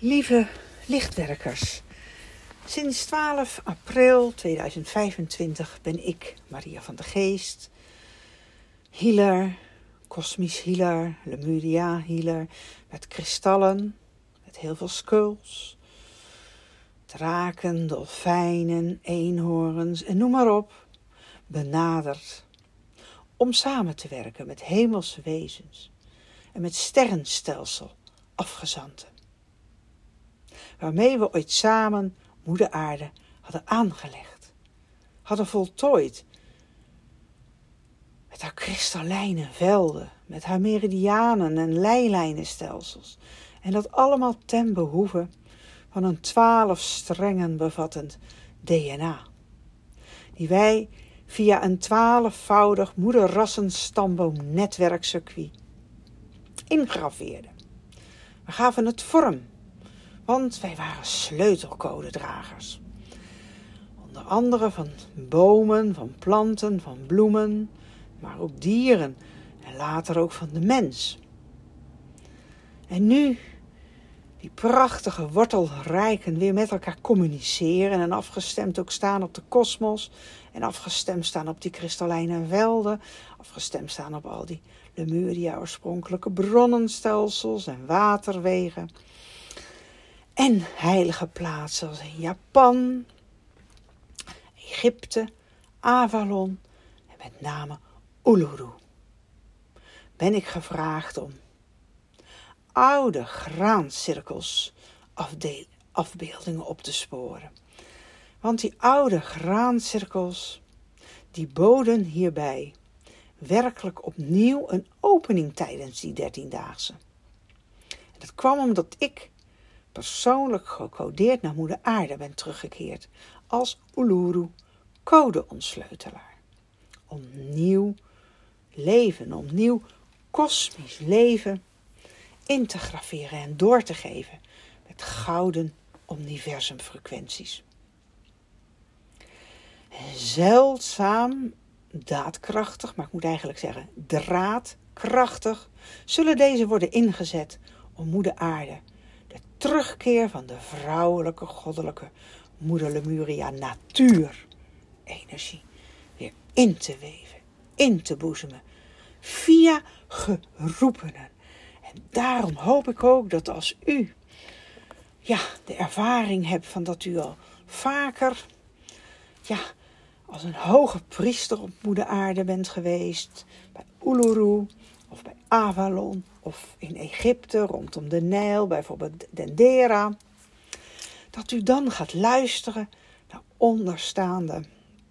Lieve lichtwerkers, sinds 12 april 2025 ben ik, Maria van de Geest, healer, kosmisch healer, Lemuria healer, met kristallen, met heel veel skulls, draken, dolfijnen, eenhoorns en noem maar op, benaderd om samen te werken met hemelse wezens en met sterrenstelsel afgezanten, waarmee we ooit samen Moeder Aarde hadden aangelegd, hadden voltooid met haar kristallijne velden, met haar meridianen en leilijnenstelsels, en dat allemaal ten behoeve van een 12 strengen bevattend DNA, die wij via een 12-voudig moederrassenstamboomnetwerkcircuit ingraveerden. We gaven het vorm, want wij waren sleutelcodedragers. Onder andere van bomen, van planten, van bloemen, maar ook dieren en later ook van de mens. En nu die prachtige wortelrijken weer met elkaar communiceren en afgestemd ook staan op de kosmos en afgestemd staan op die kristallijne velden, afgestemd staan op al die Lemuria oorspronkelijke bronnenstelsels en waterwegen en heilige plaatsen als in Japan, Egypte, Avalon en met name Uluru. Ben ik gevraagd om oude graancirkels afbeeldingen op te sporen. Want die oude graancirkels, die boden hierbij werkelijk opnieuw een opening tijdens die 13-daagse. En dat kwam omdat ik persoonlijk gecodeerd naar Moeder Aarde ben teruggekeerd als Uluru code-ontsleutelaar. Om nieuw leven, om nieuw kosmisch leven in te graveren en door te geven met gouden universumfrequenties. Zeldzaam, daadkrachtig, maar ik moet eigenlijk zeggen draadkrachtig, zullen deze worden ingezet om Moeder Aarde de terugkeer van de vrouwelijke, goddelijke Moeder Lemuria natuurenergie weer in te weven, in te boezemen, via geroepenen. En daarom hoop ik ook dat als u de ervaring hebt van dat u al vaker als een hoge priester op Moeder Aarde bent geweest, bij Uluru of bij Avalon of in Egypte rondom de Nijl, bijvoorbeeld Dendera, dat u dan gaat luisteren naar onderstaande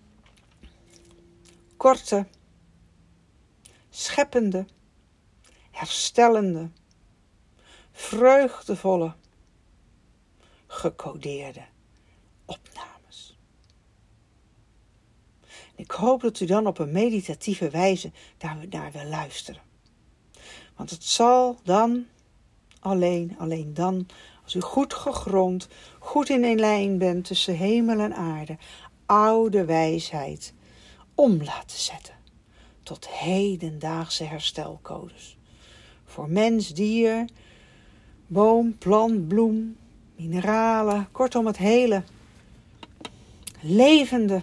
korte, scheppende, herstellende, vreugdevolle, gecodeerde opnames. Ik hoop dat u dan op een meditatieve wijze daar wil luisteren. Want het zal dan, alleen dan, als u goed gegrond, goed in een lijn bent tussen hemel en aarde, oude wijsheid om laten zetten tot hedendaagse herstelcodes. Voor mens, dier, boom, plant, bloem, mineralen, kortom het hele levende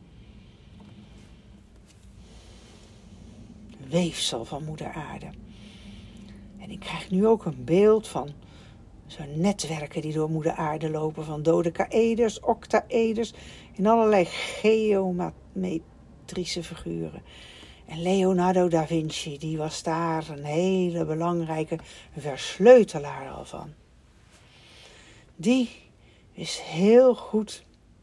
weefsel van Moeder Aarde. En ik krijg nu ook een beeld van zo'n netwerken die door Moeder Aarde lopen, van dodecaëders, octaëders en allerlei geometrische figuren. En Leonardo da Vinci, die was daar een hele belangrijke versleutelaar al van. Die wist heel goed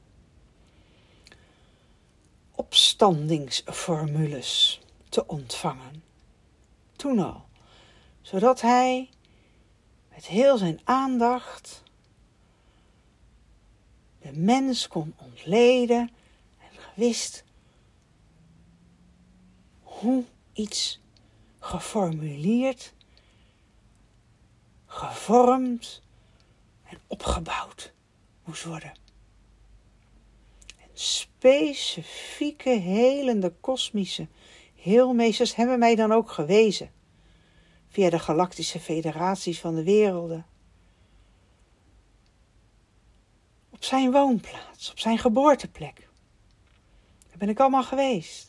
opstandingsformules te ontvangen. Toen al. Zodat hij met heel zijn aandacht de mens kon ontleden en wist hoe iets geformuleerd, gevormd en opgebouwd moest worden. En specifieke helende kosmische heelmeesters hebben mij dan ook gewezen, via de galactische federaties van de werelden, zijn woonplaats, op zijn geboorteplek. Daar ben ik allemaal geweest.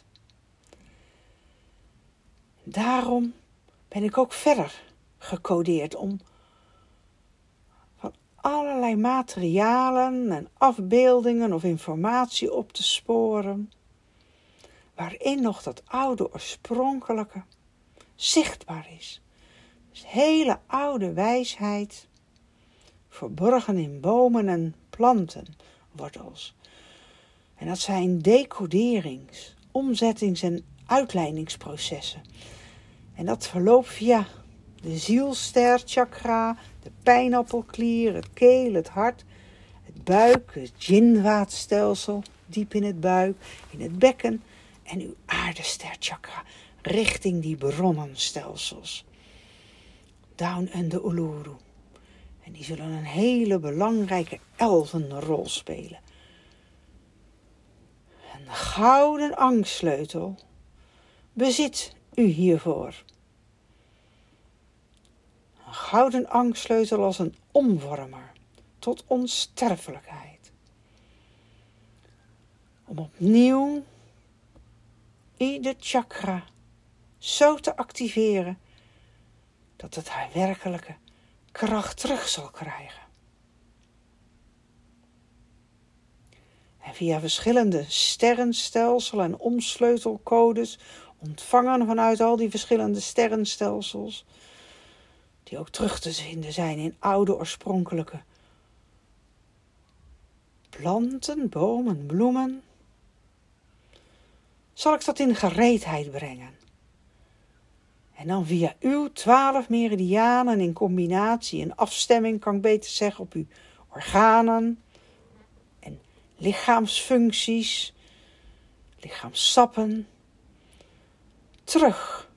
Daarom ben ik ook verder gecodeerd om van allerlei materialen en afbeeldingen of informatie op te sporen, waarin nog dat oude oorspronkelijke zichtbaar is. Dus hele oude wijsheid, verborgen in bomen en plantenwortels. En dat zijn decoderings, omzettings- en uitleidingsprocessen. En dat verloopt via de zielsterchakra, de pijnappelklier, het keel, het hart, het buik, het yin-waatstelsel, diep in het buik, in het bekken en uw aardesterchakra, richting die bronnenstelsels. Down under Uluru. En die zullen een hele belangrijke elfenrol spelen. Een gouden angstsleutel bezit u hiervoor. Een gouden angstsleutel als een omvormer tot onsterfelijkheid. Om opnieuw ieder chakra zo te activeren dat het haar werkelijke kracht terug zal krijgen. En via verschillende sterrenstelselen en omsleutelcodes ontvangen vanuit al die verschillende sterrenstelsels, die ook terug te vinden zijn in oude oorspronkelijke planten, bomen, bloemen, zal ik dat in gereedheid brengen. En dan via uw 12 meridianen in combinatie en afstemming, kan ik beter zeggen, op uw organen en lichaamsfuncties, lichaamssappen, terug.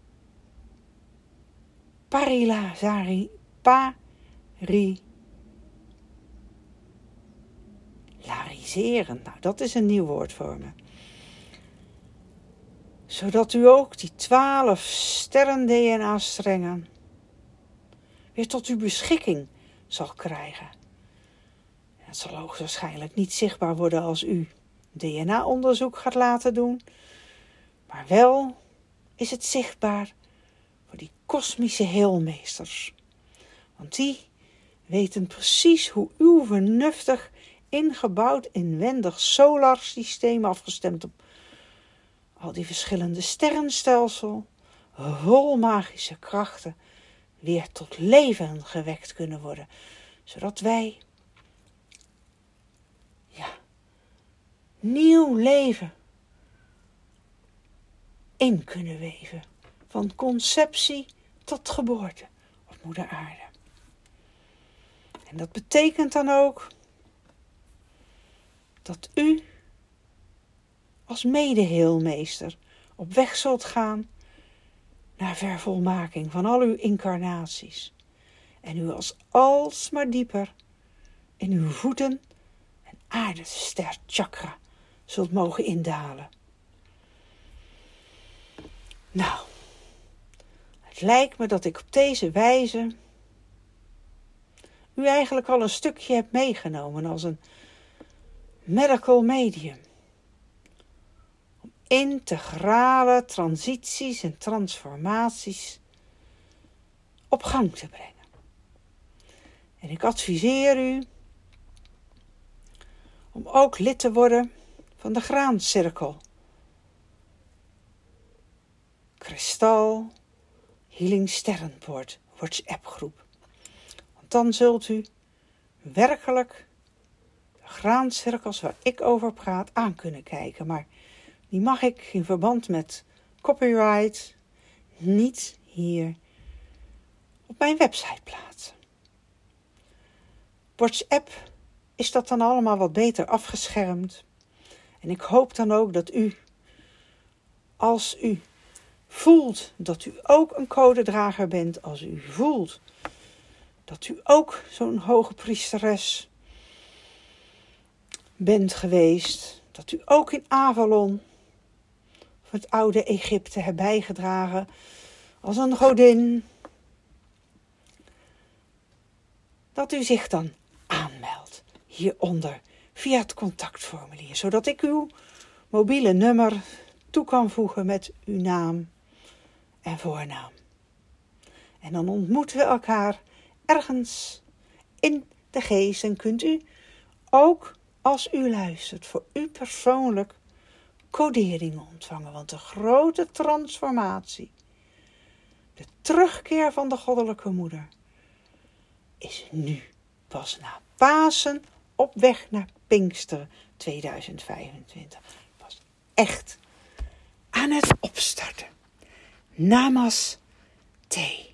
Parilariseren. Nou, dat is een nieuw woord voor me. Zodat u ook die 12 sterren-DNA-strengen weer tot uw beschikking zal krijgen. Het zal hoogstwaarschijnlijk niet zichtbaar worden als u DNA-onderzoek gaat laten doen, maar wel is het zichtbaar voor die kosmische heelmeesters. Want die weten precies hoe uw vernuftig ingebouwd inwendig solarsysteem, afgestemd op al die verschillende sterrenstelsel, vol magische krachten, weer tot leven gewekt kunnen worden. Zodat wij nieuw leven in kunnen weven. Van conceptie tot geboorte op moeder aarde. En dat betekent dan ook dat u als medeheelmeester op weg zult gaan naar vervolmaking van al uw incarnaties. En u als alsmaar dieper in uw voeten en aardesterchakra zult mogen indalen. Nou, het lijkt me dat ik op deze wijze u eigenlijk al een stukje heb meegenomen als een medical medium. Om integrale transities en transformaties op gang te brengen. En ik adviseer u om ook lid te worden van de Graancirkel. Kristal Healing Sterrenpoort WhatsApp groep. Want dan zult u werkelijk de graancirkels waar ik over praat aan kunnen kijken. Maar die mag ik in verband met copyright niet hier op mijn website plaatsen. WhatsApp is dat dan allemaal wat beter afgeschermd. En ik hoop dan ook dat u, als u voelt dat u ook een codedrager bent, als u voelt dat u ook zo'n hoge priesteres bent geweest, dat u ook in Avalon of het oude Egypte hebt bijgedragen als een godin, dat u zich dan aanmeldt hieronder via het contactformulier, zodat ik uw mobiele nummer toe kan voegen met uw naam en voornaam. En dan ontmoeten we elkaar ergens in de geest en kunt u ook, als u luistert, voor u persoonlijk codering ontvangen. Want de grote transformatie, de terugkeer van de goddelijke moeder, is nu pas na Pasen op weg naar Pinksteren 2025. Pas echt aan het opstarten. Namaste.